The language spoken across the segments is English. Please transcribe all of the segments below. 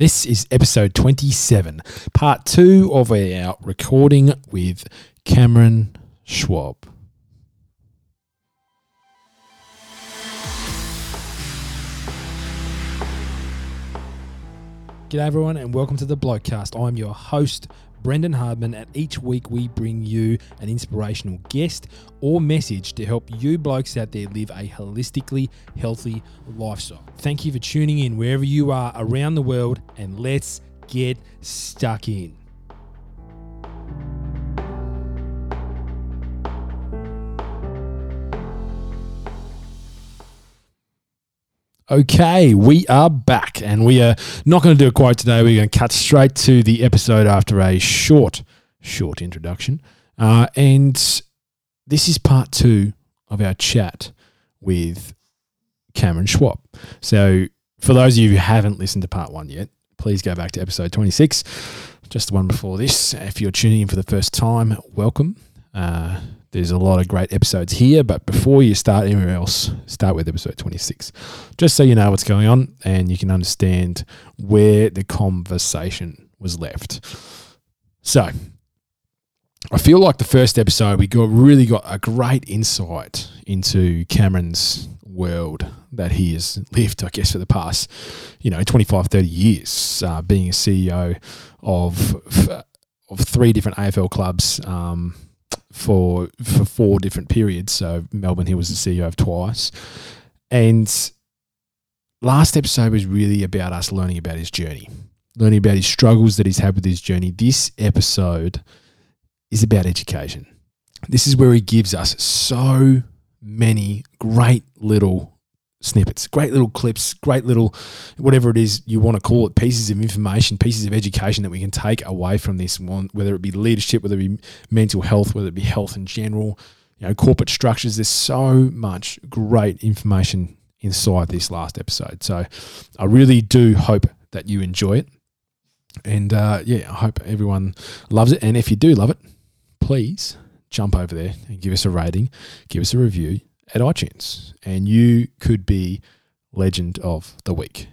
This is episode 27, part 2 of our recording with Cameron Schwab. G'day everyone and welcome to the Blokecast. I'm your host, Brendan Hardman, and each week we bring you an inspirational guest or message to help you blokes out there live a holistically healthy lifestyle. Thank you for tuning in wherever you are around the world, and let's get stuck in. Okay, we are back, and we are not going to do a quote today. We're going to cut straight to the episode after a short introduction. And this is part 2 of our chat with Cameron Schwab. So for those of you who haven't listened to part 1 yet, please go back to episode 26, just the one before this. If you're tuning in for the first time, welcome. There's a lot of great episodes here, but before you start anywhere else, start with episode 26, just so you know what's going on and you can understand where the conversation was left. So I feel like the first episode, we really got a great insight into Cameron's world that he has lived, I guess, for the past, 25, 30 years, being a CEO of 3 different AFL clubs, for 4 different periods. So Melbourne, he was the CEO of twice. And last episode was really about us learning about his journey, learning about his struggles that he's had with his journey. This episode is about education. This is where he gives us so many great little snippets, great little clips, great little, whatever it is you want to call it, pieces of information, pieces of education that we can take away from this one, whether it be leadership, whether it be mental health, whether it be health in general, corporate structures. There's so much great information inside this last episode. So I really do hope that you enjoy it. And I hope everyone loves it. And if you do love it, please jump over there and give us a rating, give us a review at iTunes, and you could be Legend of the Week.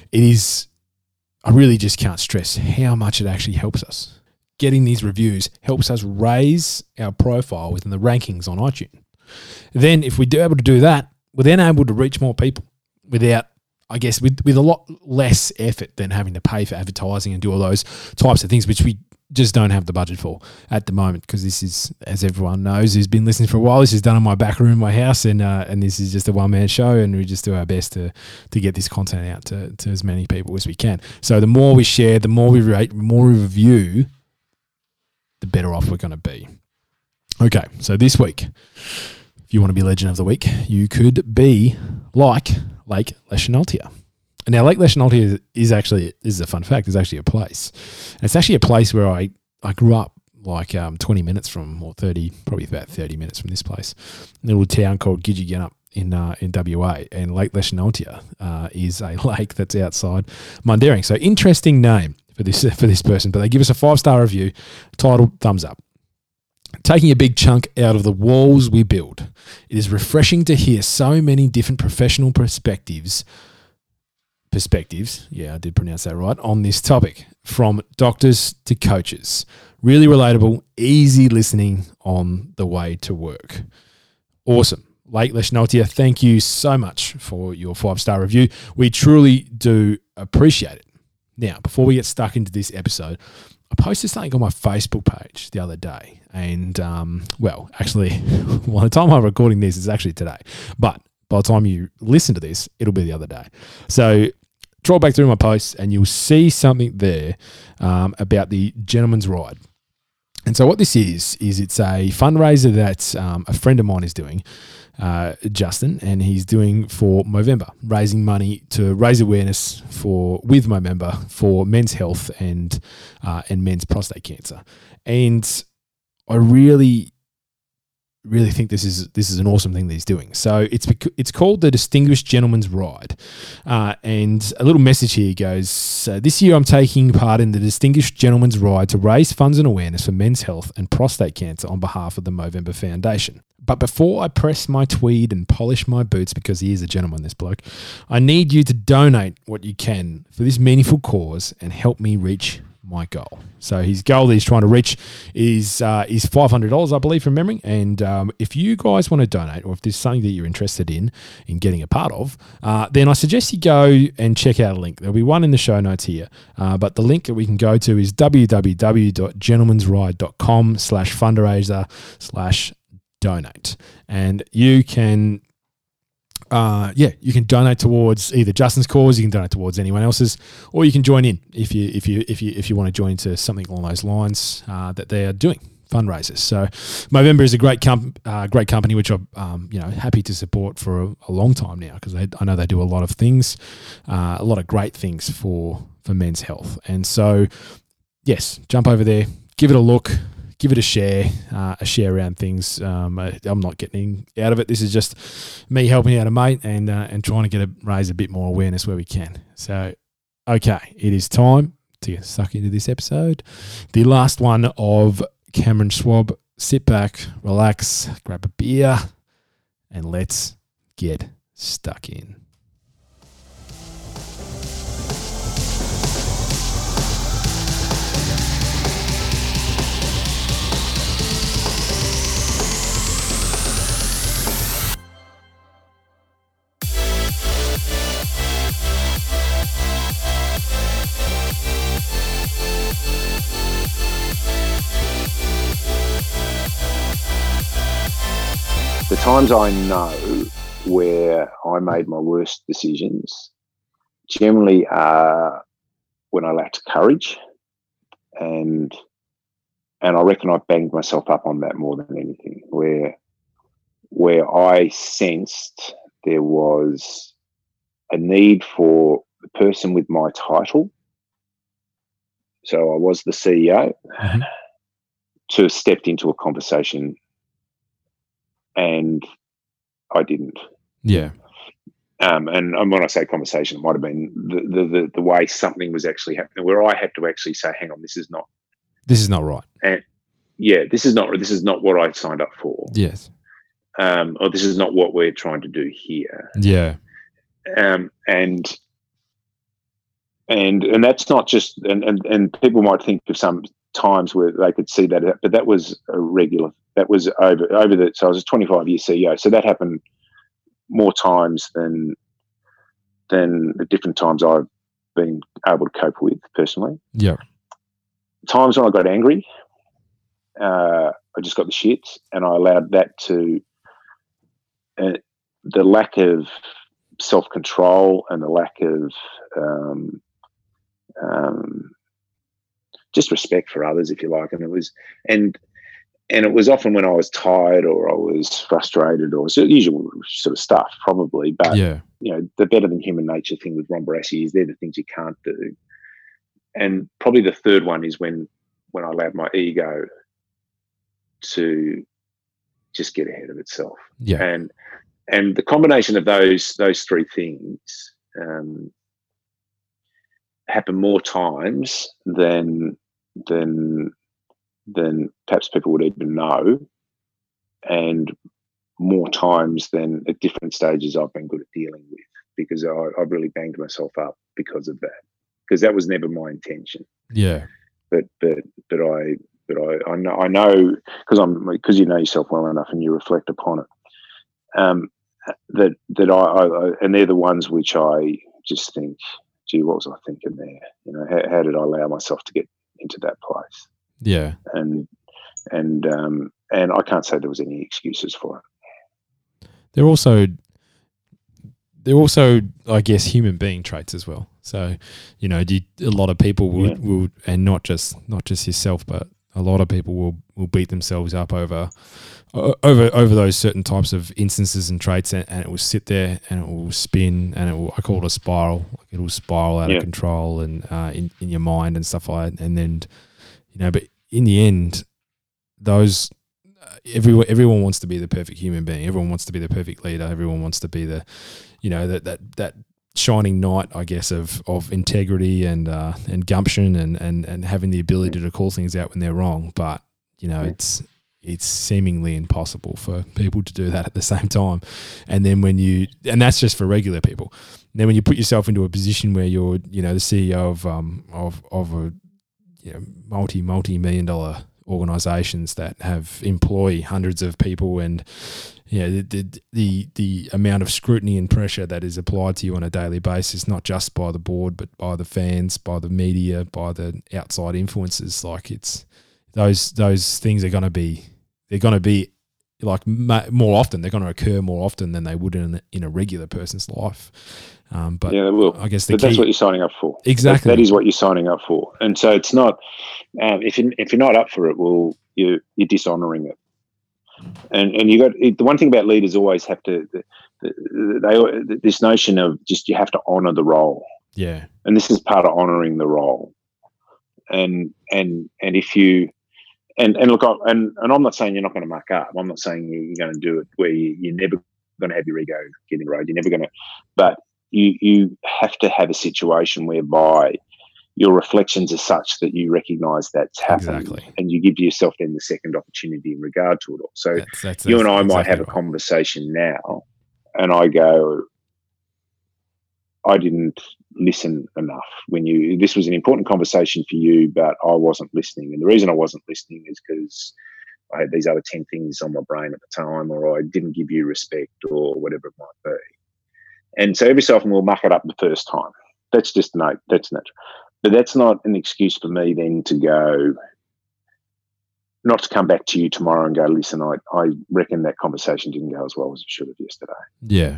I really just can't stress how much it actually helps us. Getting these reviews helps us raise our profile within the rankings on iTunes. Then if we do able to do that, we're then able to reach more people without, I guess, with a lot less effort than having to pay for advertising and do all those types of things, which we just don't have the budget for at the moment, because this is, as everyone knows who's been listening for a while, this is done in my back room, my house, and this is just a one-man show, and we just do our best to get this content out to as many people as we can. So the more we share, the more we rate, the more we review, the better off we're going to be. Okay, so this week, if you want to be Legend of the Week, you could be like Lake Leschenaultia. Now, Lake Leschenaultia is actually, this is a fun fact, is actually a place. And it's actually a place where I grew up, like 20 minutes from, or 30, probably about 30 minutes from this place. A little town called Gidgegunup in WA. And Lake Leschenaultia is a lake that's outside Mundaring. So interesting name for this person, but they give us a 5-star review, titled Thumbs Up. Taking a big chunk out of the walls we build. It is refreshing to hear so many different professional perspectives, yeah, I did pronounce that right, on this topic, from doctors to coaches. Really relatable, easy listening on the way to work. Awesome. Lake Leschenaultia, thank you so much for your 5-star review. We truly do appreciate it. Now, before we get stuck into this episode, I posted something on my Facebook page the other day. And, actually, by the time I'm recording this, it's actually today. But by the time you listen to this, it'll be the other day. So scroll back through my posts and you'll see something there about the Gentleman's Ride. And so what this is it's a fundraiser that a friend of mine is doing, Justin, and he's doing for Movember, raising money to raise awareness with Movember for men's health and men's prostate cancer. And I really think this is an awesome thing that he's doing. So it's called the Distinguished Gentleman's Ride. And a little message here goes, this year I'm taking part in the Distinguished Gentleman's Ride to raise funds and awareness for men's health and prostate cancer on behalf of the Movember Foundation. But before I press my tweed and polish my boots, because he is a gentleman, this bloke, I need you to donate what you can for this meaningful cause and help me reach my goal. So his goal that he's trying to reach is $500, I believe, from memory. And if you guys want to donate, or if there's something that you're interested in getting a part of, then I suggest you go and check out a link. There'll be one in the show notes here. But the link that we can go to is www.gentlemansride.com/fundraiser/donate. And you can you can donate towards either Justin's cause, you can donate towards anyone else's, or you can join in if you want to join into something along those lines that they are doing fundraisers. So Movember is a great company which I'm happy to support for a long time now, because I know they do a lot of things, a lot of great things for men's health. And so yes, jump over there, give it a look. Give it a share around things. I'm not getting out of it. This is just me helping out a mate and trying to raise a bit more awareness where we can. So, okay, it is time to get stuck into this episode. The last one of Cameron Schwab. Sit back, relax, grab a beer, and let's get stuck in. The times I know where I made my worst decisions generally are when I lacked courage, and I reckon I banged myself up on that more than anything, where I sensed there was a need for the person with my title, so I was the CEO, to have stepped into a conversation, and I didn't. Yeah. And when I say conversation, it might have been the way something was actually happening, where I had to actually say, "Hang on, this is not right." And this is not what I signed up for. Yes. Or this is not what we're trying to do here. Yeah. And that's not just and people might think of some times where they could see that, but that was a regular. That was over the. So I was a 25-year CEO. So that happened more times than the different times I've been able to cope with personally. Yeah. Times when I got angry, I just got the shit, and I allowed that to the lack of self-control and the lack of just respect for others, if you like, and it was often when I was tired or I was frustrated, or the usual sort of stuff, probably. But the better than human nature thing with Ron Barassi is they're the things you can't do. And probably the third one is when I allowed my ego to just get ahead of itself. Yeah. And the combination of those three things happen more times than perhaps people would even know, and more times than at different stages I've been good at dealing with, because I've really banged myself up because of that, because that was never my intention. Yeah. But I know because you know yourself well enough and you reflect upon it, that I and they're the ones which I just think, gee, what was I thinking there? How did I allow myself to get into that place? Yeah. And I can't say there was any excuses for it. They're also, I guess, human being traits as well. So, a lot of people will, and not just yourself, but a lot of people will beat themselves up over those certain types of instances and traits, and it will sit there and it will spin, and I call it a spiral. It will spiral out of control and in your mind and stuff like that. And then, but in the end, those everyone wants to be the perfect human being. Everyone wants to be the perfect leader. Everyone wants to be the, that shining knight, I guess, of integrity and gumption and having the ability to call things out when they're wrong. But it's it's seemingly impossible for people to do that at the same time. And then and that's just for regular people. And then when you put yourself into a position where you're, the CEO of a multi-million dollar organizations that employ hundreds of people, and the amount of scrutiny and pressure that is applied to you on a daily basis, not just by the board, but by the fans, by the media, by the outside influences, like it's those things are going to be like more often. They're going to occur more often than they would in a regular person's life. But yeah, they will. I guess that's what you're signing up for. Exactly. That is what you're signing up for. And so it's not, if you're not up for it, well, you're dishonoring it. And you got the one thing about leaders always have to, this notion of just, you have to honor the role. Yeah. And this is part of honoring the role. And if you, and look, and I'm not saying you're not going to muck up. I'm not saying you're going to do it where you're never going to have your ego get in the road. You're never going to, but you have to have a situation whereby your reflections are such that you recognise that's happened, exactly, and you give yourself then the second opportunity in regard to it all. So that's you and I might have a conversation now, and I go, I didn't listen enough when this was an important conversation for you, but I wasn't listening. And the reason I wasn't listening is because I had these other 10 things on my brain at the time, or I didn't give you respect, or whatever it might be. And so every so often we'll muck it up the first time. That's just that's natural. But that's not an excuse for me then to go, not to come back to you tomorrow and go, listen, I reckon that conversation didn't go as well as it should have yesterday. Yeah.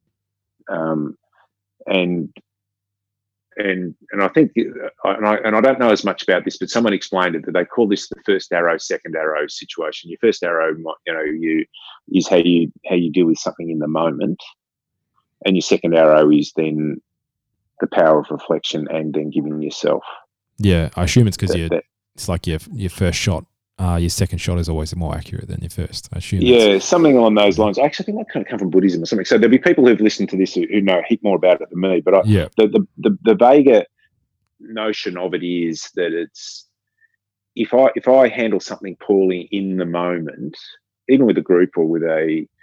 And I think, and I don't know as much about this, but someone explained it, that they call this the first arrow, second arrow situation. Your first arrow, is how you deal with something in the moment, and your second arrow is then the power of reflection and then giving yourself. Yeah, I assume it's because it's like your first shot. Your second shot is always more accurate than your first. I assume. Yeah, something along those lines. I actually think that kind of come from Buddhism or something. So there'll be people who've listened to this who know a heap more about it than me. But the vaguer notion of it is that it's, if I handle something poorly in the moment, even with a group or with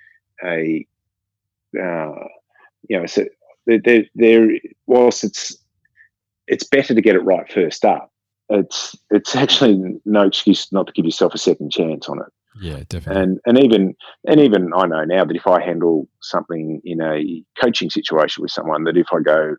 so there whilst it's better to get it right first up, it's actually no excuse not to give yourself a second chance on it. Yeah, definitely. And even I know now that if I handle something in a coaching situation with someone, that if I go,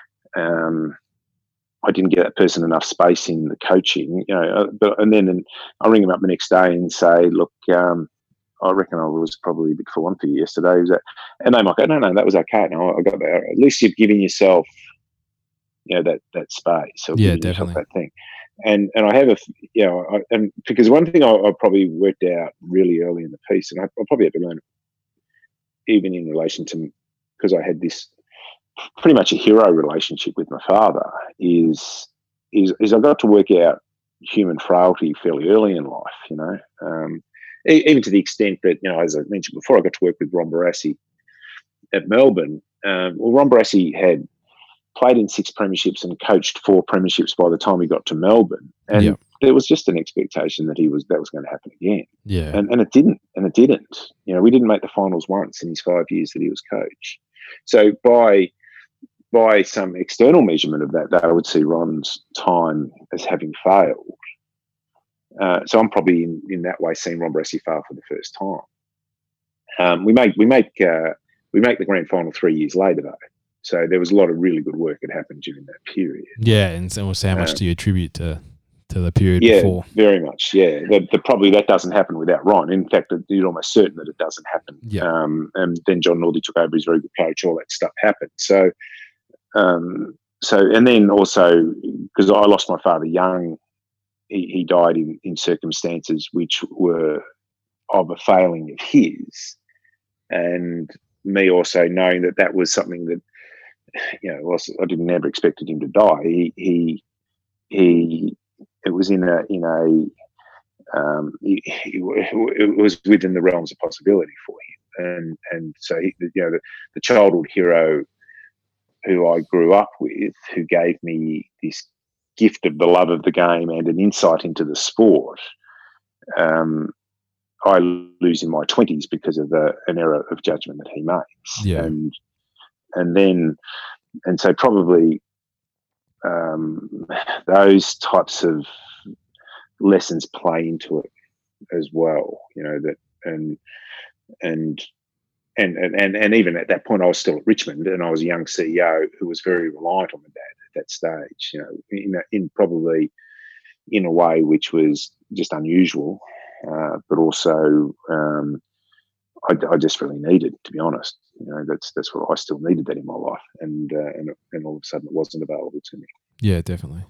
I didn't get that person enough space in the coaching, and then I ring them up the next day and say, look, I reckon I was probably a bit full on for you yesterday. And they might go, no, that was okay. No, I got that. At least you've given yourself, that space. Or yeah, definitely. Yourself that thing. And I have and because one thing I probably worked out really early in the piece, and I probably had to learn even in relation to, because I had this pretty much a hero relationship with my father, is I got to work out human frailty fairly early in life, even to the extent that, as I mentioned before, I got to work with Ron Barassi at Melbourne. Ron Barassi had played in 6 premierships and coached 4 premierships by the time he got to Melbourne. And there was just an expectation that that was going to happen again. Yeah. And it didn't. And it didn't. We didn't make the finals once in his 5 years that he was coach. So by some external measurement of that, I would see Ron's time as having failed. So I'm probably in that way seeing Ron Barassi fail for the first time. We make the grand final 3 years later though. So there was a lot of really good work that happened during that period. Yeah, and so how much do you attribute to the period before? Yeah, very much. Yeah, probably that doesn't happen without Ron. In fact, you're almost certain that it doesn't happen. Yeah. And then John Northey took over as very good coach. All that stuff happened. So, and then also because I lost my father young, he died in circumstances which were of a failing of his, and me also knowing that was something that, I didn't never expected him to die. It was it was within the realms of possibility for him, and so the childhood hero who I grew up with, who gave me this gift of the love of the game and an insight into the sport, I lose in my 20s because of an error of judgment that he makes. Yeah. And so probably those types of lessons play into it as well, and even at that point I was still at Richmond, and I was a young CEO who was very reliant on my dad at that stage, in probably in a way which was just unusual, but also I just really needed, to be honest. That's what I still needed that in my life, and all of a sudden it wasn't available to me. Yeah, definitely.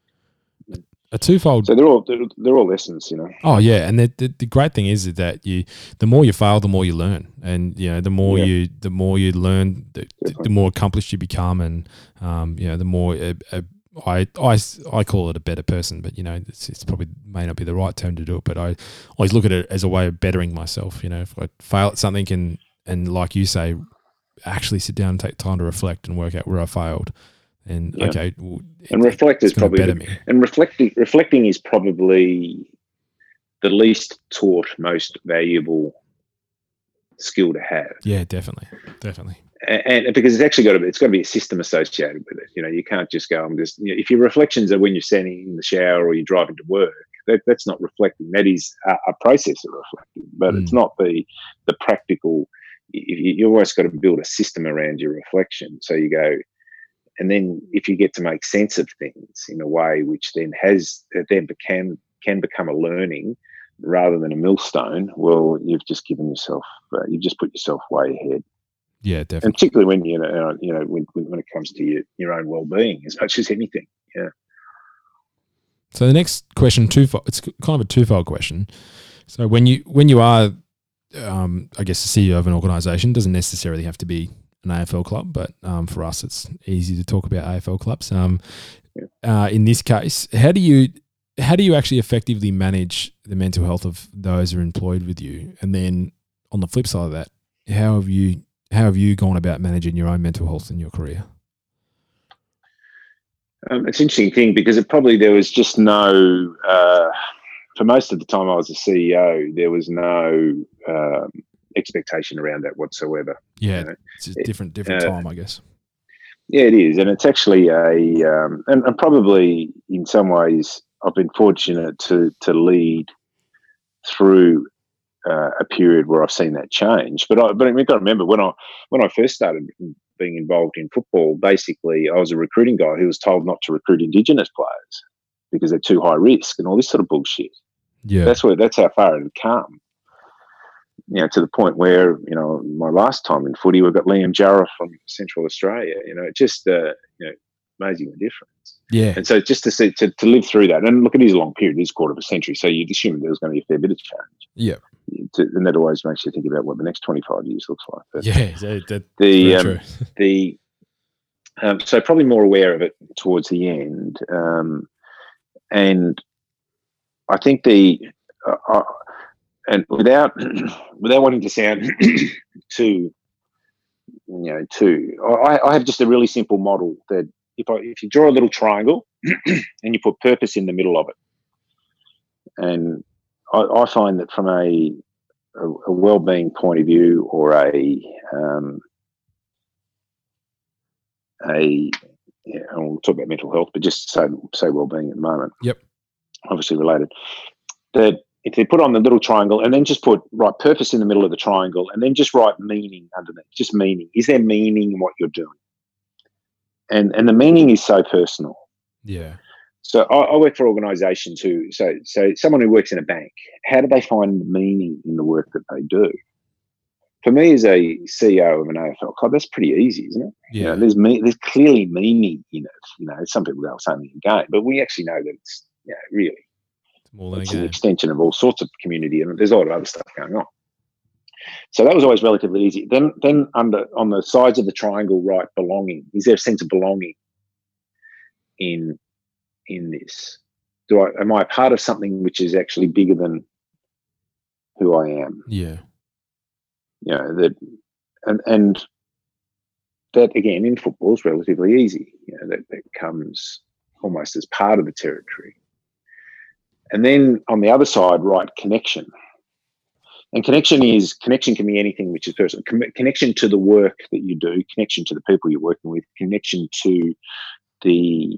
A twofold. So they're all lessons, Oh yeah, and the great thing is that the more you fail, the more you learn, and the more you learn, the more accomplished you become, and the more I call it a better person, but it's probably may not be the right term to do it, but I always look at it as a way of bettering myself. If I fail at something and like you say, actually sit down and take time to reflect and work out where I failed. And okay, and reflect is probably better me. And reflecting is probably the least taught, most valuable skill to have. Yeah, definitely. And because it's got to be a system associated with it. You can't just go. If your reflections are when you're standing in the shower or you're driving to work, that's not reflecting. That is a process of reflecting, but it's not the practical. You always got to build a system around your reflection. So you go. And then if you get to make sense of things in a way which then can become a learning rather than a millstone, well, you've just given yourself, you've just put yourself way ahead. Yeah, definitely. And particularly when when it comes to your own well-being as much as anything. Yeah. So the next question, it's kind of a twofold question. So when you are, I guess, the CEO of an organisation, doesn't necessarily have to be an AFL club, but for us, it's easy to talk about AFL clubs. In this case, how do you actually effectively manage the mental health of those who are employed with you? And then on the flip side of that, how have you gone about managing your own mental health in your career? It's an interesting thing because there was just no. For most of the time I was a CEO, there was no expectation around that whatsoever. Yeah, it's a different time, I guess. Yeah, it is, and it's actually and probably in some ways I've been fortunate to lead through a period where I've seen that change. But we've got to remember when I first started being involved in football, basically I was a recruiting guy who was told not to recruit Indigenous players because they're too high risk and all this sort of bullshit. Yeah, that's how far it had come. To the point where, my last time in footy, we've got Liam Jarrah from Central Australia. Just amazing the difference. Yeah. And so just to live through that, and look, it is a long period, it is a quarter of a century, so you'd assume there was going to be a fair bit of change. Yeah. And that always makes you think about what the next 25 years looks like. But so probably more aware of it towards the end. And I think and without wanting to sound too, I have just a really simple model that if you draw a little triangle and you put purpose in the middle of it, and I find that from a well-being point of view, or we'll talk about mental health, but just say well-being at the moment. Yep. Obviously related. That if they put on the little triangle and then just write purpose in the middle of the triangle and then just write meaning underneath, just meaning. Is there meaning in what you're doing? And the meaning is so personal. Yeah. So I work for organisations so someone who works in a bank, how do they find meaning in the work that they do? For me as a CEO of an AFL club, that's pretty easy, isn't it? Yeah. There's clearly meaning in it. Some people go, it's only a game, but we actually know that it's really. It's an extension of all sorts of community, and there's a lot of other stuff going on. So that was always relatively easy. Then on the sides of the triangle, write belonging. Is there a sense of belonging in this? Am I a part of something which is actually bigger than who I am? Yeah. And that again in football is relatively easy. That comes almost as part of the territory. And then on the other side, write connection. And connection can be anything which is personal. Connection to the work that you do, connection to the people you're working with, connection to the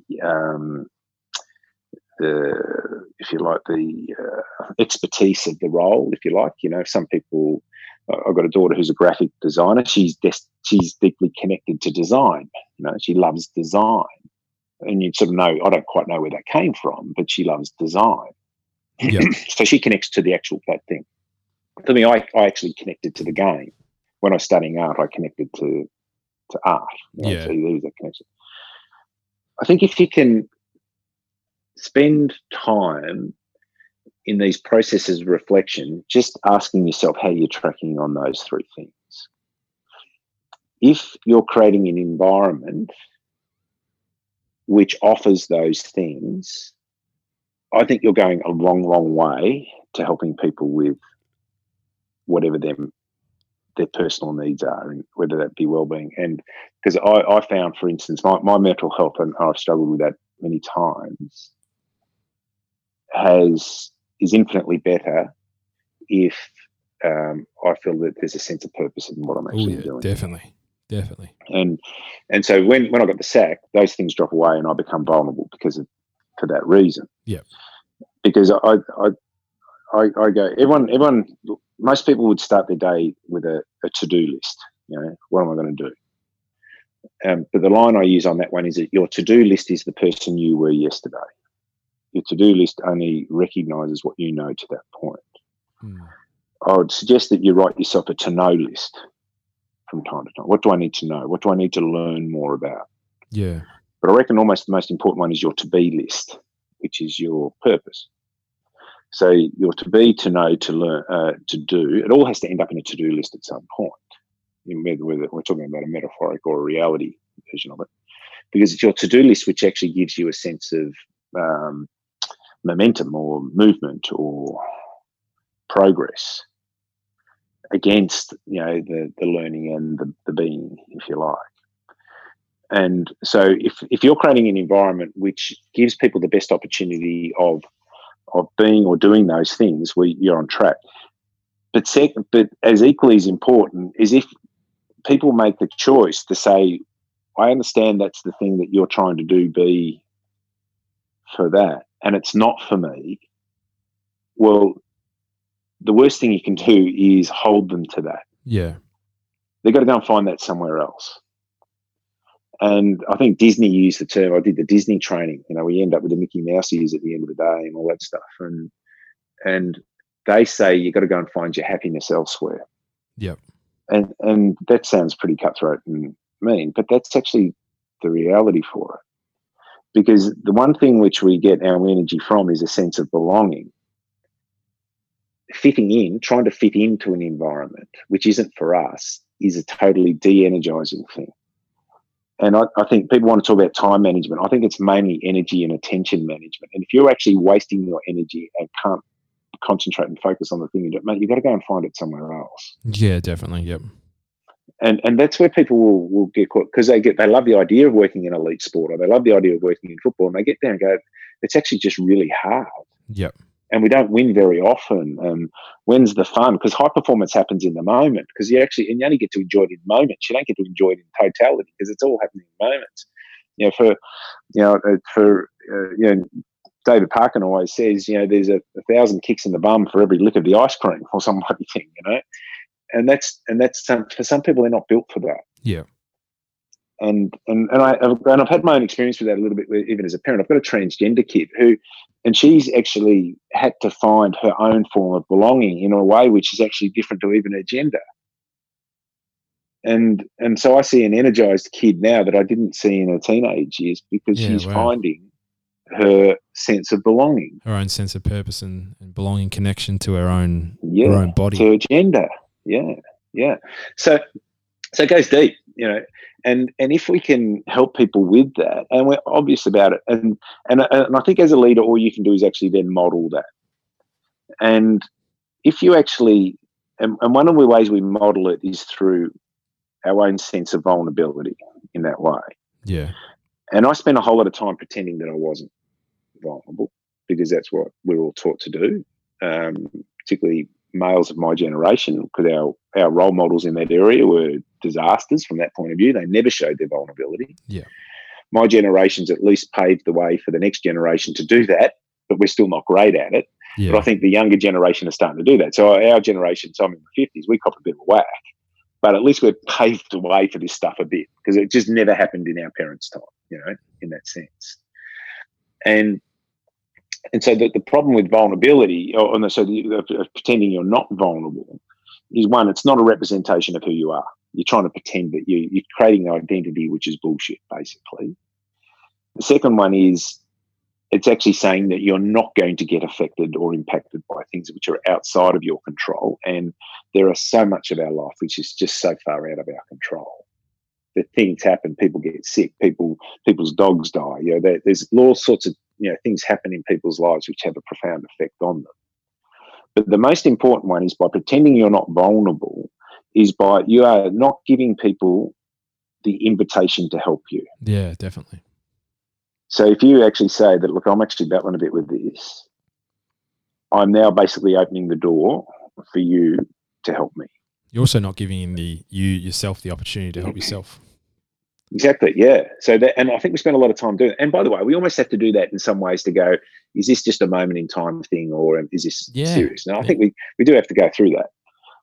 if you like, the expertise of the role, if you like. Some people, I've got a daughter who's a graphic designer. She's deeply connected to design. She loves design. And you sort of know, I don't quite know where that came from, but she loves design. Yep. So she connects to the actual that thing. For me, I actually connected to the game. When I was studying art, I connected to art. Yeah. So there's that connection. I think if you can spend time in these processes of reflection, just asking yourself how you're tracking on those three things. If you're creating an environment which offers those things, I think you're going a long, long way to helping people with whatever their personal needs are, and whether that be well-being. And because I found, for instance, my mental health, and I've struggled with that many times, is infinitely better if I feel that there's a sense of purpose in what I'm actually doing. Definitely. And so when I got the sack, those things drop away, and I become vulnerable for that reason. Yeah. Because I go, everyone, most people would start their day with a to-do list. What am I going to do? But the line I use on that one is that your to-do list is the person you were yesterday. Your to-do list only recognises what you know to that point. I would suggest that you write yourself a to-know list from time to time. What do I need to know? What do I need to learn more about? Yeah. But I reckon almost the most important one is your to-be list, which is your purpose. So your to-be, to know, to learn, to do, it all has to end up in a to-do list at some point, whether we're talking about a metaphoric or a reality version of it. Because it's your to-do list which actually gives you a sense of momentum or movement or progress against, the learning and the being, if you like. And so if you're creating an environment which gives people the best opportunity of being or doing those things, where you're on track. But as equally as important is if people make the choice to say, I understand that's the thing that you're trying to do, be for that, and it's not for me. Well, the worst thing you can do is hold them to that. Yeah. They've got to go and find that somewhere else. And I think Disney used the term, I did the Disney training, we end up with the Mickey Mouse ears at the end of the day and all that stuff. And they say you've got to go and find your happiness elsewhere. Yep. And that sounds pretty cutthroat and mean, but that's actually the reality for it. Because the one thing which we get our energy from is a sense of belonging. Fitting in, trying to fit into an environment which isn't for us, is a totally de-energizing thing. And I think people want to talk about time management. I think it's mainly energy and attention management. And if you're actually wasting your energy and can't concentrate and focus on the thing you do, mate, you've got to go and find it somewhere else. Yeah, definitely. Yep. And that's where people will get caught, because they love the idea of working in elite sport, or they love the idea of working in football, and they get there and go, it's actually just really hard. Yep. And we don't win very often. When's the fun? Because high performance happens in the moment. Because you only get to enjoy it in moments. You don't get to enjoy it in totality, because it's all happening in moments. David Parkin always says, there's a 1,000 kicks in the bum for every lick of the ice cream, or some bloody thing, And that's for some people, they're not built for that. Yeah. And I've had my own experience with that a little bit, even as a parent. I've got a transgender kid and she's actually had to find her own form of belonging in a way which is actually different to even her gender. And so I see an energized kid now that I didn't see in her teenage years, because she's finding her sense of belonging, her own sense of purpose and belonging, connection to her own body, to her gender. Yeah. So it goes deep, and if we can help people with that, and we're obvious about it, and I think as a leader, all you can do is actually then model that. And if you actually, and one of the ways we model it is through our own sense of vulnerability in that way. Yeah. And I spent a whole lot of time pretending that I wasn't vulnerable, because that's what we're all taught to do, particularly males of my generation, because our role models in that area were disasters from that point of view. They never showed their vulnerability. Yeah. My generation's at least paved the way for the next generation to do that, but we're still not great at it. Yeah. But I think the younger generation are starting to do that. So our generation, so I'm in the 50s, we cop a bit of whack, but at least we've paved the way for this stuff a bit, because it just never happened in our parents' time, in that sense. And so the problem with vulnerability, pretending you're not vulnerable, is one, it's not a representation of who you are. You're trying to pretend that you're creating an identity, which is bullshit, basically. The second one is it's actually saying that you're not going to get affected or impacted by things which are outside of your control. And there are so much of our life which is just so far out of our control. That things happen, people get sick, people's dogs die. There's all sorts of things happen in people's lives which have a profound effect on them. But the most important one is by pretending you're not vulnerable, is by you are not giving people the invitation to help you. Yeah, definitely. So if you actually say that, look, I'm actually battling a bit with this, I'm now basically opening the door for you to help me. You're also not giving yourself the opportunity to help yourself. Exactly, yeah. So and I think we spend a lot of time doing it. And by the way, we almost have to do that in some ways to go, is this just a moment in time thing, or is this serious? Now, I think we do have to go through that.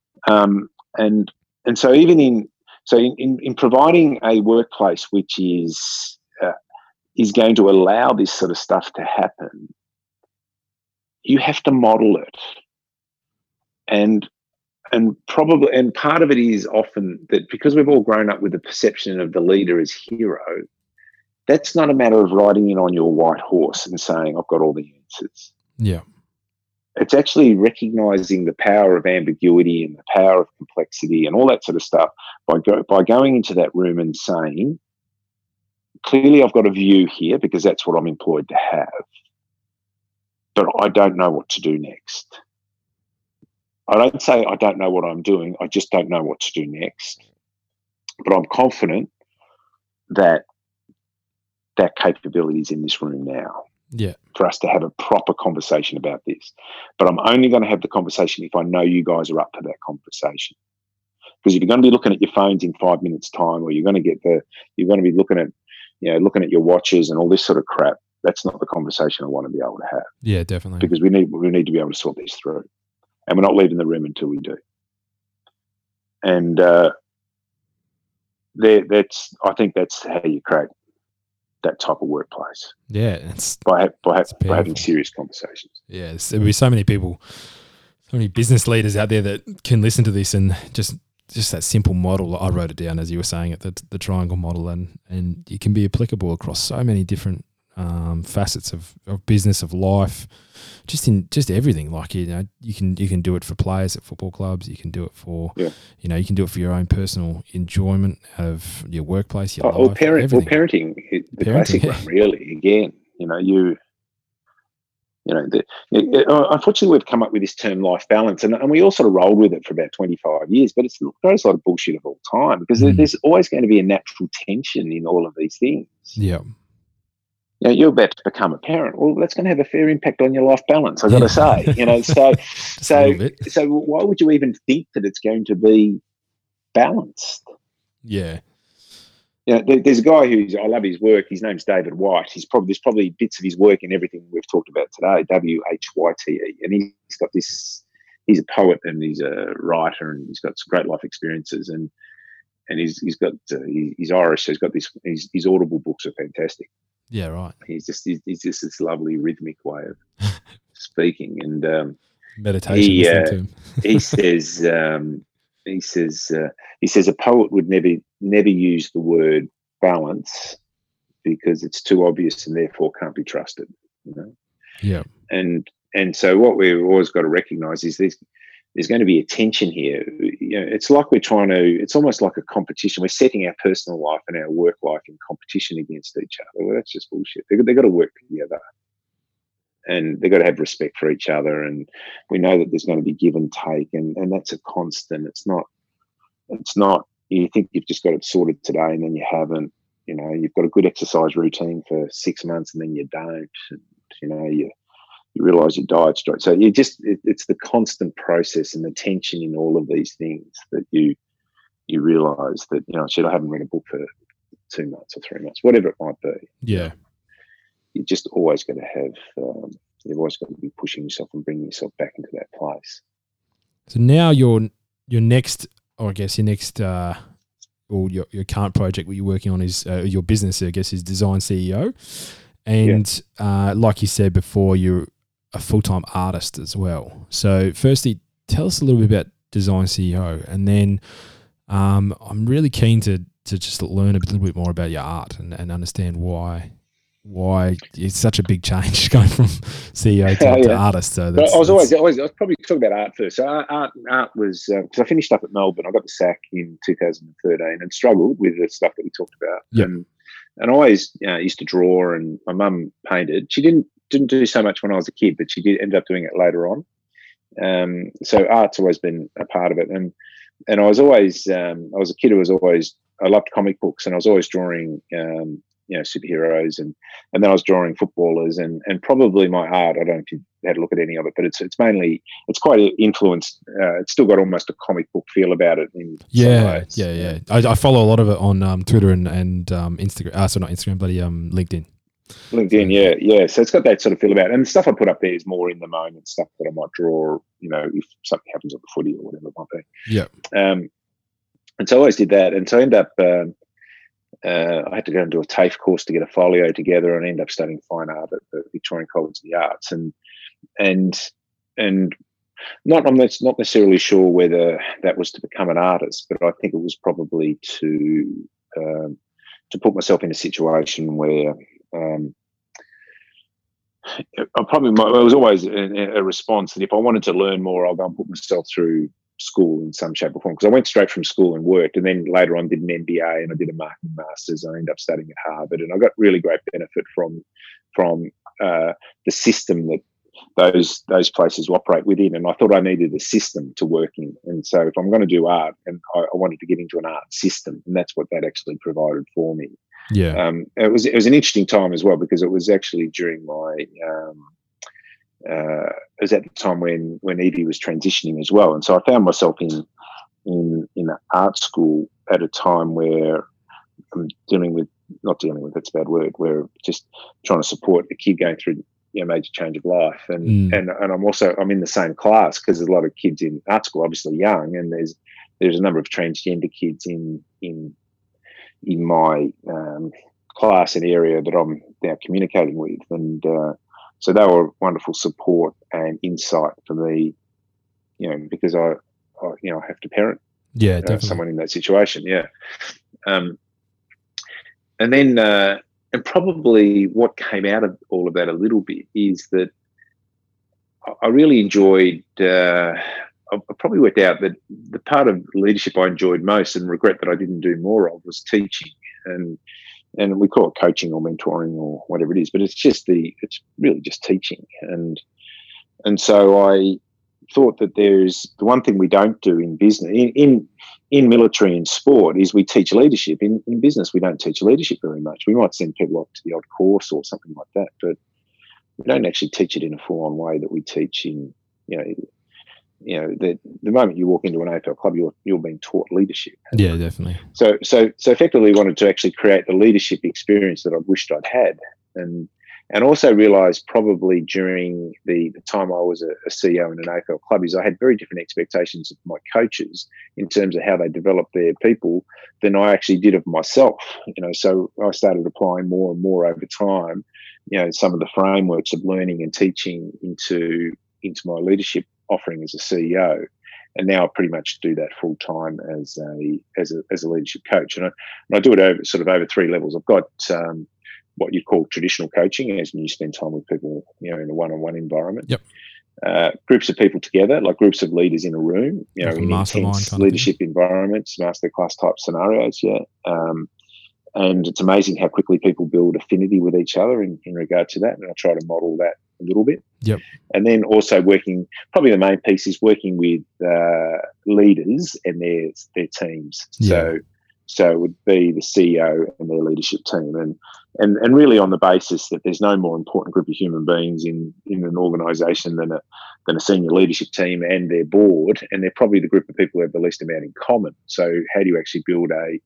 And so even in providing a workplace which is going to allow this sort of stuff to happen, you have to model it. And part of it is often that because we've all grown up with the perception of the leader as hero, that's not a matter of riding in on your white horse and saying, I've got all the answers. Yeah. It's actually recognizing the power of ambiguity and the power of complexity and all that sort of stuff by going into that room and saying, clearly I've got a view here because that's what I'm employed to have, but I don't know what to do next. I don't say I don't know what I'm doing. I just don't know what to do next. But I'm confident that capability is in this room now. Yeah. For us to have a proper conversation about this. But I'm only going to have the conversation if I know you guys are up for that conversation. Because if you're going to be looking at your phones in 5 minutes' time, or you're going to be looking at your watches and all this sort of crap, that's not the conversation I want to be able to have. Yeah, definitely. Because we need to be able to sort this through. And we're not leaving the room until we do. And I think that's how you create that type of workplace. Yeah, it's by having serious conversations. Yeah, there'll be so many people, so many business leaders out there that can listen to this and just that simple model. I wrote it down as you were saying it, the triangle model, and it can be applicable across so many different facets of business, of life, just everything. Like, you can do it for players at football clubs. You can do it for you can do it for your own personal enjoyment of your workplace, your life, or parenting. The classic one, really. Again, unfortunately, we've come up with this term life balance, and we all sort of rolled with it for about 25 years. But it throws a lot of bullshit of all time, because there's always going to be a natural tension in all of these things. Yeah. You're about to become a parent. Well, that's going to have a fair impact on your life balance, I've got to say. So why would you even think that it's going to be balanced? Yeah. There's a guy I love his work. His name's David White. There's probably bits of his work in everything we've talked about today. WHYTE, and he's got this. He's a poet and he's a writer, and he's got some great life experiences, and he's got he's Irish, so he's got this. His Audible books are fantastic. Yeah, right. He's just this lovely rhythmic way of speaking, and meditation. He says a poet would never use the word balance because it's too obvious and therefore can't be trusted. Yeah. And so what we've always got to recognise is there's going to be a tension here. It's like it's almost like a competition. We're setting our personal life and our work life in competition against each other. Well, that's just bullshit. They've got to work together, and they've got to have respect for each other. And we know that there's going to be give and take, and that's a constant. It's not, you think you've just got it sorted today and then you haven't. You've got a good exercise routine for 6 months and then you don't. And, you realise your diet's right. So it's the constant process and the tension in all of these things that you realise that, shit, I haven't read a book for 2 months or 3 months, whatever it might be. Yeah. You just always got to have, you've always got to be pushing yourself and bringing yourself back into that place. So now your next, or I guess your next, or your current project, what you're working on is your business, I guess, is Design CEO. And like you said before, you're a full-time artist as well. So firstly, tell us a little bit about Design CEO, and then I'm really keen to just learn a little bit more about your art and understand why it's such a big change going from CEO to artist. So I was probably talking about art first. So art was because I finished up at Melbourne. I got the sack in 2013 and struggled with the stuff that we talked about. Yep. And I always used to draw, and my mum painted. She didn't do so much when I was a kid, but she did end up doing it later on. So art's always been a part of it. And I was always, I was a kid who was always, I loved comic books, and I was always drawing, superheroes, and then I was drawing footballers, and probably my art, I don't know if you had a look at any of it, but it's mainly, it's quite influenced. It's still got almost a comic book feel about it. Yeah. I follow a lot of it on Twitter and Instagram. So not Instagram, but LinkedIn. LinkedIn, yeah. So it's got that sort of feel about it. And the stuff I put up there is more in the moment stuff that I might draw, if something happens at the footy or whatever it might be. Yeah. And so I always did that. And so I ended up, I had to go and do a TAFE course to get a folio together, and end up studying fine art at the Victorian College of the Arts. And I'm not necessarily sure whether that was to become an artist, but I think it was probably to put myself in a situation where it was always a response that if I wanted to learn more, I'll go and put myself through school in some shape or form, because I went straight from school and worked, and then later on did an MBA, and I did a marketing master's, and I ended up studying at Harvard, and I got really great benefit from the system that those places operate within, and I thought I needed a system to work in. And so if I'm going to do art, and I wanted to get into an art system, and that's what that actually provided for me. Yeah. It was an interesting time as well, because it was actually during my it was at the time when Evie was transitioning as well, and so I found myself in an art school at a time where I'm not dealing with, that's a bad word, where just trying to support a kid going through major change of life, and I'm in the same class, because there's a lot of kids in art school, obviously young, and there's a number of transgender kids in my class and area that I'm now communicating with, and so they were wonderful support and insight for me, because I have to parent someone in that situation, and then and probably what came out of all of that a little bit is that I really enjoyed. I probably worked out that the part of leadership I enjoyed most and regret that I didn't do more of was teaching, and we call it coaching or mentoring or whatever it is, but it's really just teaching. And so I thought that there's the one thing we don't do in business, in military and sport, is we teach leadership. In business, we don't teach leadership very much. We might send people off to the odd course or something like that, but we don't actually teach it in a full-on way that we teach in, the moment you walk into an AFL club, you're being taught leadership. Yeah, definitely. So effectively wanted to actually create the leadership experience that I wished I'd had, and also realised probably during the time I was a CEO in an AFL club is I had very different expectations of my coaches in terms of how they develop their people than I actually did of myself. So I started applying more and more over time, some of the frameworks of learning and teaching into my leadership offering as a CEO, and now I pretty much do that full time as a leadership coach, and I do it over 3 levels. I've got what you call traditional coaching, as you spend time with people, in a one-on-one environment. Yep. Groups of people together, like groups of leaders in a room, like in intense leadership environments, masterclass type scenarios. And it's amazing how quickly people build affinity with each other in regard to that. And I try to model that a little bit. Yep. And then also probably the main piece is working with leaders and their teams. Yeah. So it would be the CEO and their leadership team, and really on the basis that there's no more important group of human beings in an organisation than a senior leadership team and their board, and they're probably the group of people who have the least amount in common. So how do you actually build a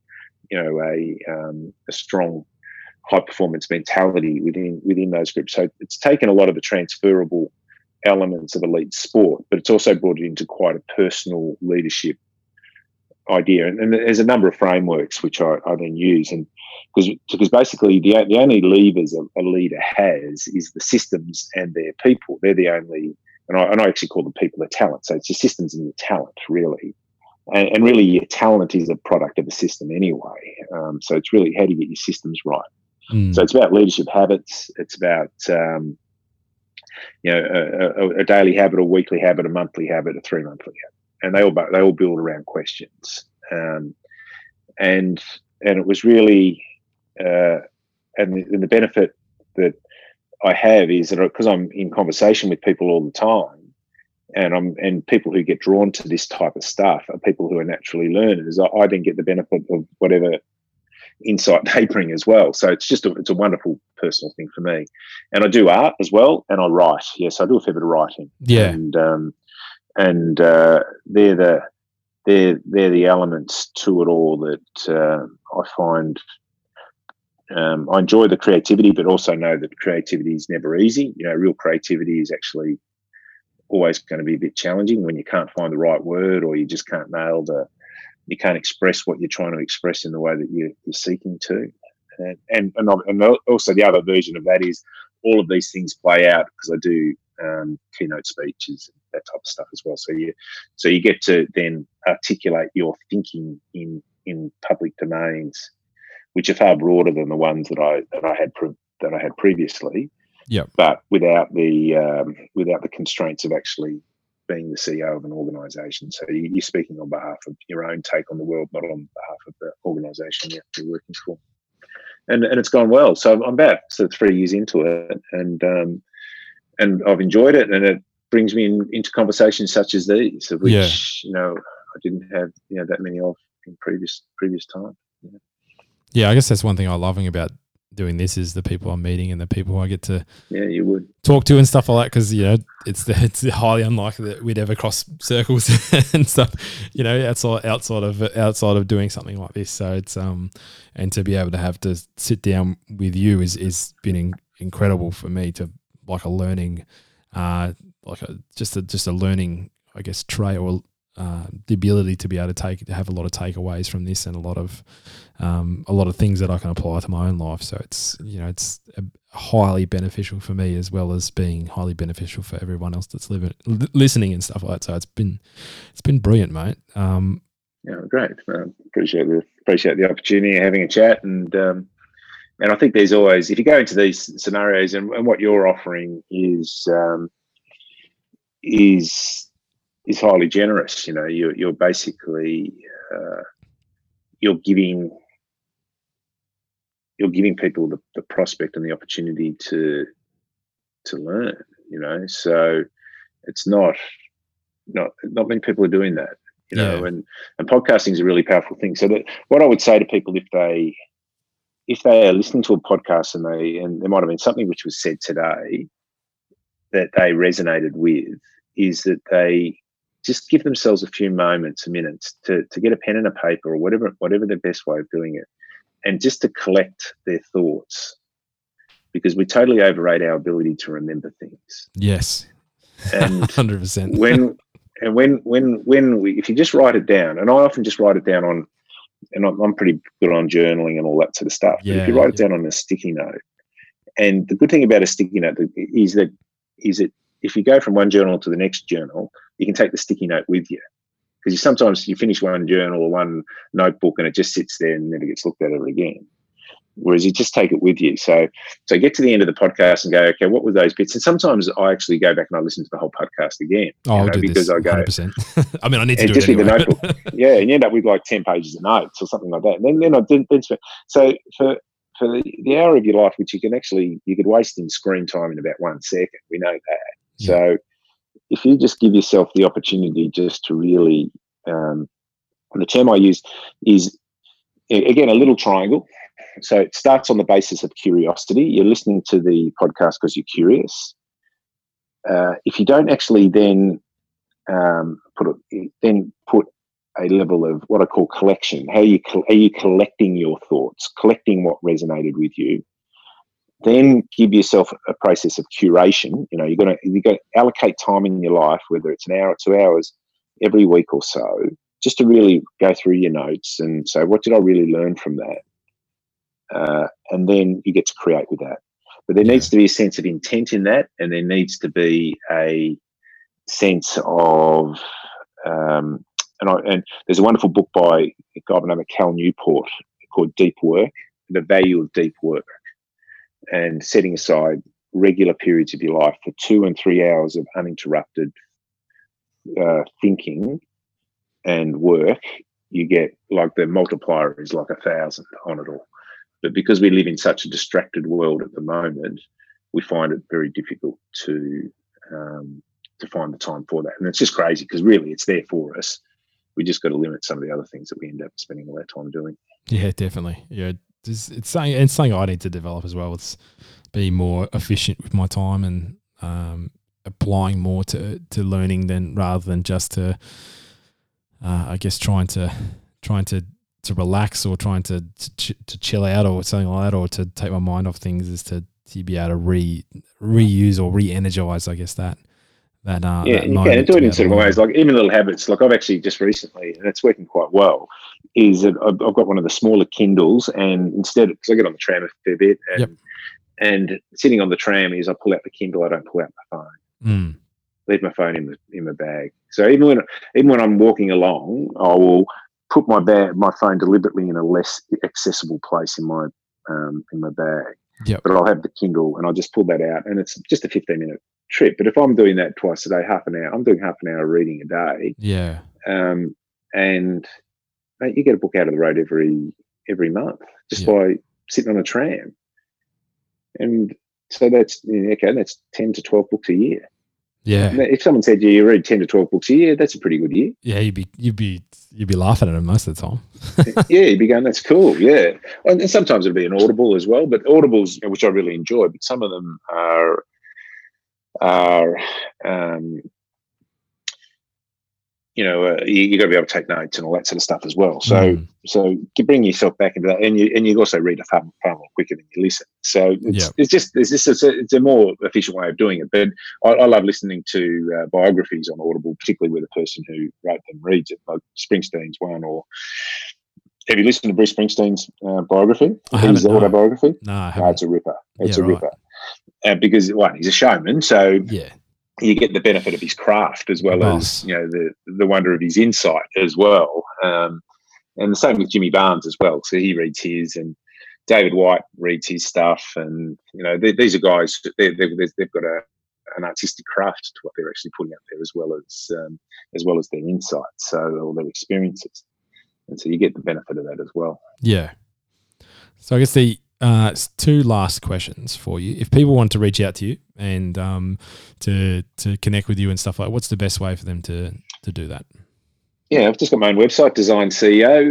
strong high performance mentality within those groups? So it's taken a lot of the transferable elements of elite sport, but it's also brought it into quite a personal leadership idea. And there's a number of frameworks which I then use, and because basically the only levers a leader has is the systems and their people. They're the only, and I actually call them people their talent. So it's your systems and your talent, really. And really your talent is a product of the system anyway. So it's really how do you get your systems right? So it's about leadership habits. It's about a daily habit, a weekly habit, a monthly habit, a 3-monthly habit, and they all build around questions. And it was really and the benefit that I have is that because I'm in conversation with people all the time, and people who get drawn to this type of stuff are people who are naturally learners. I then get the benefit of whatever insight they bring as well. So it's a wonderful personal thing for me. And I do art as well, and I write. Yes, I do a fair bit of writing. Yeah, and they're the elements to it all that I find. I enjoy the creativity, but also know that creativity is never easy. Real creativity is actually always going to be a bit challenging when you can't find the right word, or you just can't you can't express what you're trying to express in the way that you're seeking to. And also the other version of that is all of these things play out because I do keynote speeches and that type of stuff as well. So you get to then articulate your thinking in public domains, which are far broader than the ones that I had previously. Yeah, but without the constraints of actually being the CEO of an organisation. So you're speaking on behalf of your own take on the world, not on behalf of the organisation you're working for. And it's gone well. So I'm about 3 years into it, and I've enjoyed it, and it brings me into conversations such as these, of which I didn't have that many of in previous time. Yeah, I guess that's one thing I'm loving about doing this is the people I'm meeting and the people I get to you would talk to and stuff like that, because it's highly unlikely that we'd ever cross circles and stuff, outside of doing something like this. So it's and to be able to have to sit down with you is been incredible for me, to like a learning just a learning, I guess, trait, or the ability to be able to have a lot of takeaways from this, and a lot of things that I can apply to my own life. So it's highly beneficial for me, as well as being highly beneficial for everyone else that's listening and stuff like that. So it's been brilliant, mate. Great. Appreciate the opportunity of having a chat, and I think there's always, if you go into these scenarios, and what you're offering is highly generous. You're basically you're giving people the prospect and the opportunity to learn. So it's not many people are doing that. And podcasting is a really powerful thing. So that what I would say to people, if they are listening to a podcast and there might have been something which was said today that they resonated with, is that they just give themselves a few minutes to get a pen and a paper, or whatever the best way of doing it, and just to collect their thoughts, because we totally overrate our ability to remember things. Yes, and 100%. If you just write it down, and I often just write it down on, and I'm pretty good on journaling and all that sort of stuff. Yeah, but if you write it down on a sticky note, and the good thing about a sticky note is that if you go from one journal to the next journal, you can take the sticky note with you, because sometimes you finish one journal or one notebook and it just sits there and never gets looked at ever again. Whereas you just take it with you. So get to the end of the podcast and go, okay, what were those bits? And sometimes I actually go back and I listen to the whole podcast again. I'll do because this, I go 100%. I mean, I need to do just it anyway. with the notebook. Yeah, and you end up with like 10 pages of notes or something like that. And then I didn't. So for the hour of your life, which you could waste in screen time in about 1 second. We know that. Yeah. So if you just give yourself the opportunity just to really, the term I use is again, a little triangle. So it starts on the basis of curiosity. You're listening to the podcast because you're curious. If you don't actually then put a level of what I call collection. Are you collecting your thoughts, collecting what resonated with you? Then give yourself a process of curation. You know, you've got to allocate time in your life, whether it's an hour or 2 hours every week or so, just to really go through your notes and say, what did I really learn from that? And then you get to create with that. But there needs to be a sense of intent in that, and there needs to be a sense of and there's a wonderful book by a guy by the name of Cal Newport called Deep Work, The Value of Deep Work, and setting aside regular periods of your life for 2 and 3 hours of uninterrupted thinking and work. You get, like, the multiplier is like 1,000 on it all. But because we live in such a distracted world at the moment, we find it very difficult to find the time for that. And it's just crazy because really it's there for us. We just got to limit some of the other things that we end up spending all our time doing. Yeah, definitely. Yeah, it's something I need to develop as well. It's be more efficient with my time and applying more to learning rather than just to, I guess, trying to relax or trying to chill out or something like that, or to take my mind off things, is to be able to reuse or re-energize, I guess, that you can do it in certain ways, like even little habits. Like I've actually just recently, and it's working quite well, is that I've got one of the smaller Kindles, and instead, because I get on the tram a fair bit, and sitting on the tram is I pull out the Kindle, I don't pull out my phone. Leave my phone in my bag. So even when I'm walking along, I will put my phone deliberately in a less accessible place in my bag. Yep. But I'll have the Kindle and I'll just pull that out, and it's just a 15-minute trip. But if I'm doing that twice a day, half an hour, I'm doing half an hour reading a day. Yeah. And mate, you get a book out of the road every month just by sitting on a tram. And so that's 10 to 12 books a year. Yeah. If someone said you read 10 to 12 books a year, that's a pretty good year. Yeah, you'd be laughing at them most of the time. Yeah, you'd be going, that's cool. Yeah, and sometimes it'll be an Audible as well, but Audibles, which I really enjoy, but some of them are you got to be able to take notes and all that sort of stuff as well. So you bring yourself back into that, and you also read far more quicker than you listen. So it's a more efficient way of doing it. But I love listening to biographies on Audible, particularly where the person who wrote them reads it, like Springsteen's one. Or have you listened to Bruce Springsteen's biography? His autobiography? No, I haven't. No, it's a ripper. It's a ripper. Because one, he's a showman, so you get the benefit of his craft as well as the wonder of his insight as well. And the same with Jimmy Barnes as well. So he reads his, and David White reads his stuff, and these are guys. They've got an artistic craft to what they're actually putting out there, as well as their insights, or their experiences, and so you get the benefit of that as well. Yeah. So I guess the two last questions for you. If people want to reach out to you and to connect with you and stuff like that, what's the best way for them to do that? Yeah, I've just got my own website, Design CEO,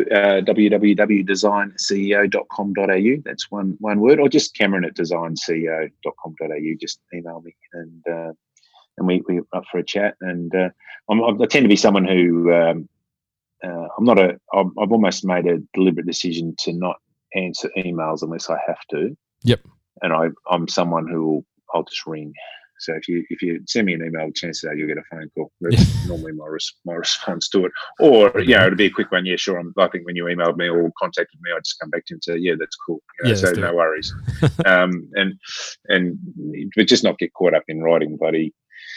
www.designceo.com.au. That's one word, or just Cameron@designceo.com.au. Just email me, and we're up for a chat. And I tend to be someone who I've almost made a deliberate decision to not answer emails unless I have to. Yep. And I'm someone I'll just ring. So if you send me an email, chances are you'll get a phone call. That's normally my response to it. Or it'll be a quick one. Yeah, sure. I think when you emailed me or contacted me, I just come back to you and say, yeah, that's cool. So no worries. But just not get caught up in writing, buddy.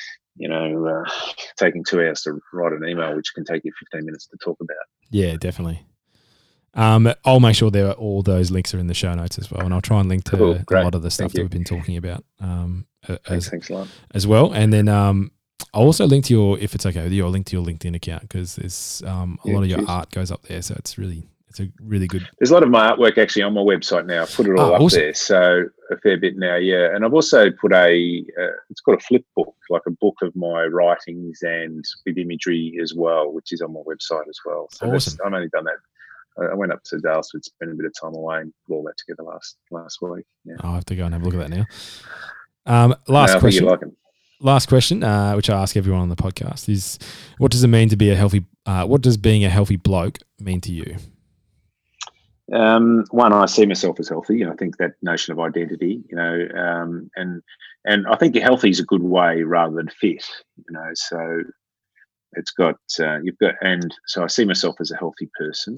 Taking 2 hours to write an email, which can take you 15 minutes to talk about. Yeah, definitely. I'll make sure all those links are in the show notes as well, and I'll try and link to a lot of the stuff that we've been talking about thanks a lot. As well. And then I'll also link to if it's okay with you, I'll link to your LinkedIn account, because there's a lot of your art goes up there, so it's a really good. There's a lot of my artwork actually on my website now. I've put it all up there, so a fair bit now, yeah. And I've also put it's got a flip book, like a book of my writings and with imagery as well, which is on my website as well. So awesome. I've only done that I went up to Dalesford, spent a bit of time away, and put all that together last week. Yeah. I'll have to go and have a look at that now. Last question. Like it. Last question, which I ask everyone on the podcast, is what does it mean to be a healthy? What does being a healthy bloke mean to you? One, I see myself as healthy. I think that notion of identity, and I think healthy is a good way rather than fit. So it's got and so I see myself as a healthy person,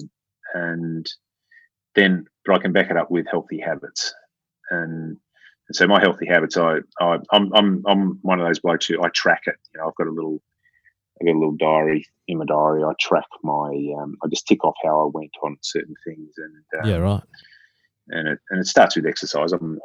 but I can back it up with healthy habits, and so my healthy habits, I'm one of those blokes who I track it. I've got a little diary in my diary. I track I just tick off how I went on certain things, and yeah, right. And it starts with exercise. And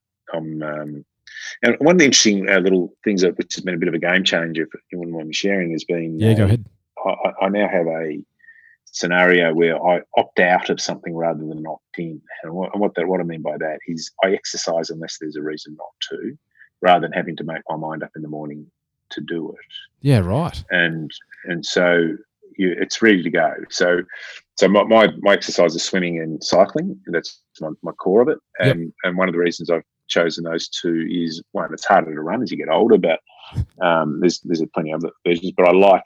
one of the interesting little things which has been a bit of a game changer, if you wouldn't mind me sharing, has been go ahead. I now have a scenario where I opt out of something rather than opt in, and what I mean by that is I exercise unless there's a reason not to, rather than having to make my mind up in the morning to do it. Yeah, right. And so it's ready to go. So my exercise is swimming and cycling. That's my core of it. And one of the reasons I've chosen those two is, one, it's harder to run as you get older, but there's plenty of other versions. But I like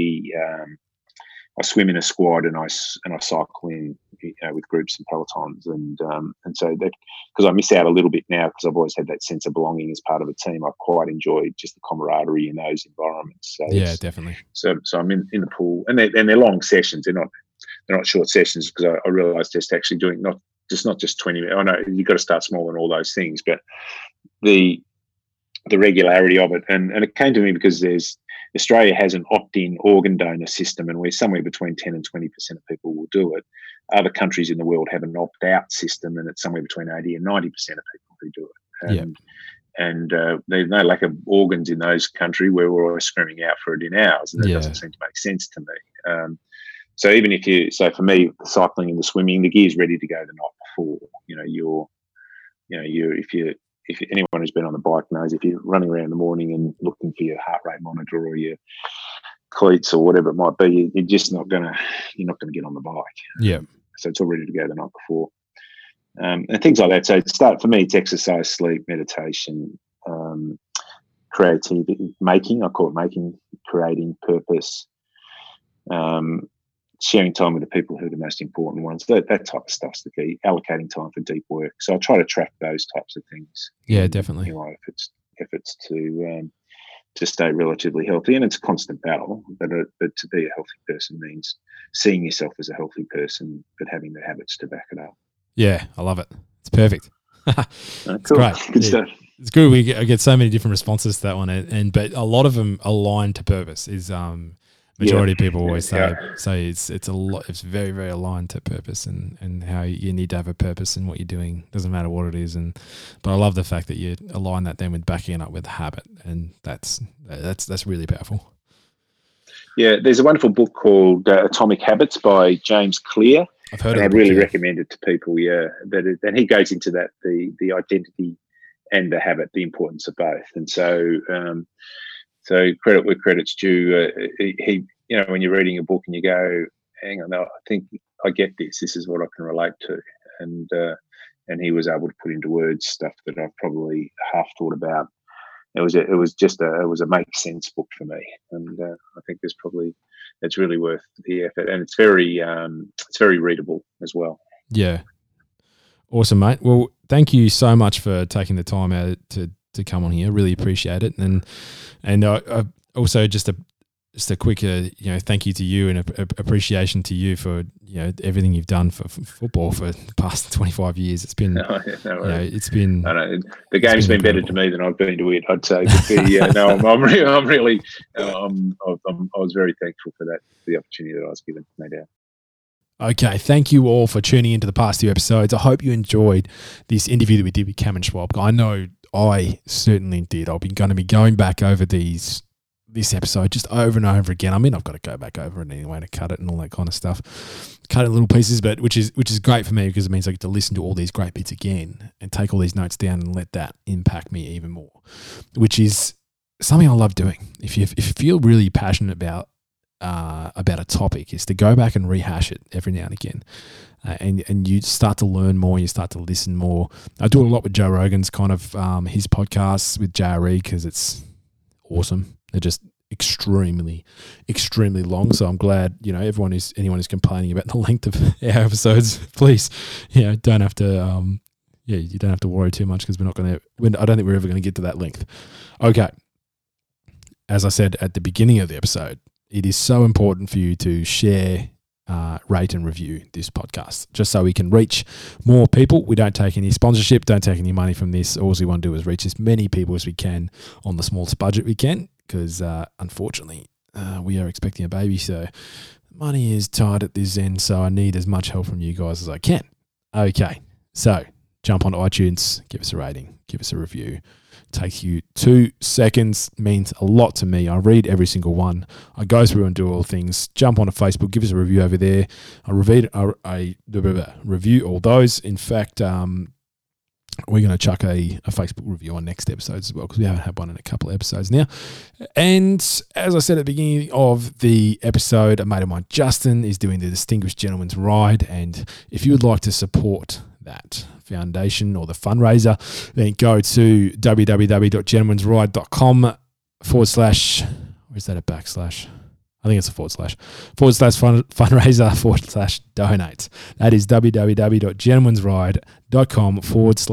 I swim in a squad and I cycle in with groups and pelotons, and so that, because I miss out a little bit now because I've always had that sense of belonging as part of a team. I quite enjoyed just the camaraderie in those environments. So yeah, definitely. So I'm in the pool, and they're long sessions. They're not short sessions, because I realised just actually doing not just 20 minutes. I know you've got to start small and all those things, but the regularity of it, and it came to me because Australia has an opt-in organ donor system, and we're somewhere between 10 and 20% of people will do it. Other countries in the world have an opt-out system, and it's somewhere between 80 and 90% of people who do it. And there's no lack of organs in those countries where we're always screaming out for it in ours, and that doesn't seem to make sense to me. So even so for me, the cycling and the swimming, the gear's ready to go the night before. If anyone who's been on the bike knows, if you're running around in the morning and looking for your heart rate monitor or your cleats or whatever it might be, you're just not gonna get on the bike. Yeah. So it's all ready to go the night before, and things like that. So for me, it's exercise, sleep, meditation, creativity, making. I call it making, creating, purpose, sharing time with the people who are the most important ones. That type of stuff's the key. Allocating time for deep work. So I try to track those types of things. Yeah, definitely. Efforts to stay relatively healthy, and it's a constant battle. But to be a healthy person means seeing yourself as a healthy person, but having the habits to back it up. Yeah, I love it. It's perfect. Cool. Great. Good stuff. It's good. I get so many different responses to that one, but a lot of them align to purpose. Majority of people always say it's a lot. It's very, very aligned to purpose and how you need to have a purpose in what you're doing. Doesn't matter what it is. But I love the fact that you align that then with backing it up with habit, and that's really powerful. Yeah, there's a wonderful book called Atomic Habits by James Clear. I've heard of it. I'd really recommend it to people. Yeah, and he goes into that the identity and the habit, the importance of both, and so. So credit where credit's due. He, when you're reading a book and you go, hang on, I think I get this. This is what I can relate to, and he was able to put into words stuff that I've probably half thought about. It was a make sense book for me, and I think it's really worth the effort, and it's very readable as well. Yeah, awesome, mate. Well, thank you so much for taking the time out to come on here. Really appreciate it, and I also just a quick thank you to you and appreciation to you for everything you've done for football for the past 25 years. It's been it's been. I know the game's been better to me than I've been to it, I'd say. But I was very thankful for that, for the opportunity that I was given, no doubt. Okay, thank you all for tuning into the past 2 episodes. I hope you enjoyed this interview that we did with Cameron Schwab. I know I certainly did. I'm going to be going back over this episode just over and over again. I mean, I've got to go back over it anyway to cut it and all that kind of stuff. Cut it in little pieces, but which is great for me because it means I get to listen to all these great bits again and take all these notes down and let that impact me even more, which is something I love doing. If you feel really passionate about about a topic is to go back and rehash it every now and again. And you start to learn more, you start to listen more. I do it a lot with Joe Rogan's kind of his podcasts with JRE because it's awesome. They're just extremely long. So I'm glad, anyone who's complaining about the length of our episodes, please, don't have to, you don't have to worry too much because I don't think we're ever going to get to that length. Okay. As I said at the beginning of the episode, it is so important for you to share, rate and review this podcast just so we can reach more people. We don't take any sponsorship, don't take any money from this. All we want to do is reach as many people as we can on the smallest budget we can because unfortunately we are expecting a baby, so money is tight at this end, so I need as much help from you guys as I can. Okay, so jump onto iTunes, give us a rating, give us a review. Takes you 2 seconds, means a lot to me. I read every single one. I go through and do all things. Jump onto Facebook, give us a review over there. I review all those. In fact, we're going to chuck a Facebook review on next episodes as well because we haven't had one in a couple of episodes now. And as I said at the beginning of the episode, a mate of mine, Justin, is doing the Distinguished Gentleman's Ride. And if you would like to support that foundation or the fundraiser, then go to www.gentlemansride.com/ where's that a backslash? I think it's a / fundraiser / donate. That is www.gentlemansride.com /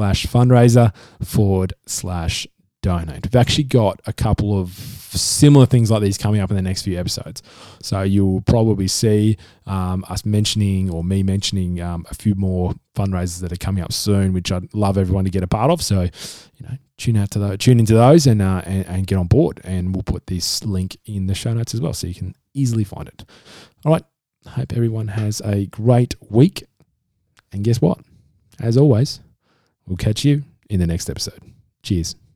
fundraiser / donate. We've actually got a couple of similar things like these coming up in the next few episodes. So you'll probably see us mentioning or me mentioning a few more fundraisers that are coming up soon, which I'd love everyone to get a part of. So, tune into those and get on board. And we'll put this link in the show notes as well so you can easily find it. All right. I hope everyone has a great week. And guess what? As always, we'll catch you in the next episode. Cheers.